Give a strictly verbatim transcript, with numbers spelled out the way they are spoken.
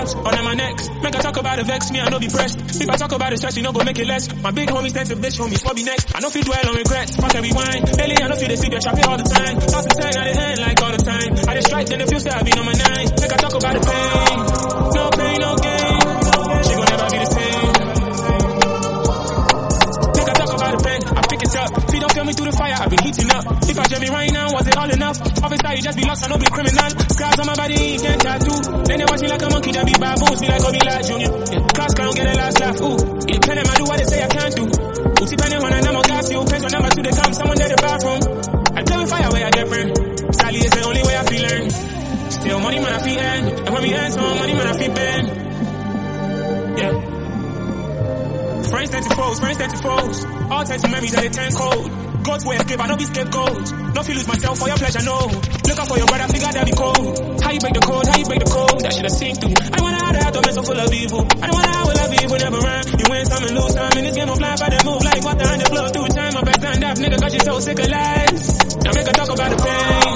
ropes under my neck. Make I talk about the vex, me I no be pressed. If I talk about the stress, you no go make it less. My big homies tend to bitch homies, what be next? I no feel dwell on regrets, fuck every wine. Lately I no feel they sleep, they trap it all the time. Toss and turn out the hand like all the time. I just strike, then the feel I be on my nine. Make I talk about the pain. No pain, no gain. She gon' never be the same. Make I talk about the pain, I pick it up. If you don't feel me through the fire, I've been heating up. If I jam me right now, was it all enough? Officer, you just be lost, I no be criminal. Scars on my body, you can't tattoo. Then they watch me like a monkey, that be baboons. Be like Obi Lad Junior Yeah. Class clown, get a last laugh, ooh. Independent, I do what they say I can't do. Ooh, depending when I know gas you. Pension number two, they come, someone there the bathroom. I play with fire where I get burned. Sadly, it's the only way I feel earned. Still money, man, I feel earn. And when we earn some money, man, I feel bend. Yeah. Friends tend to foes, friends tend to foes. All types of memories that they turn cold. God's way escape, I don't be scapegoat. No feel lose myself for your pleasure, no. Look out for your brother, figure that be cold. How you break the code, how you break the code, that should've seen through. I wanna have the heart of men so full of evil. I don't wanna have a love evil, never run. You win some and lose some. In this game of life, I done move like water and the flow through time. My best stand up, nigga, got you so sick of lies. Now make a talk about the pain.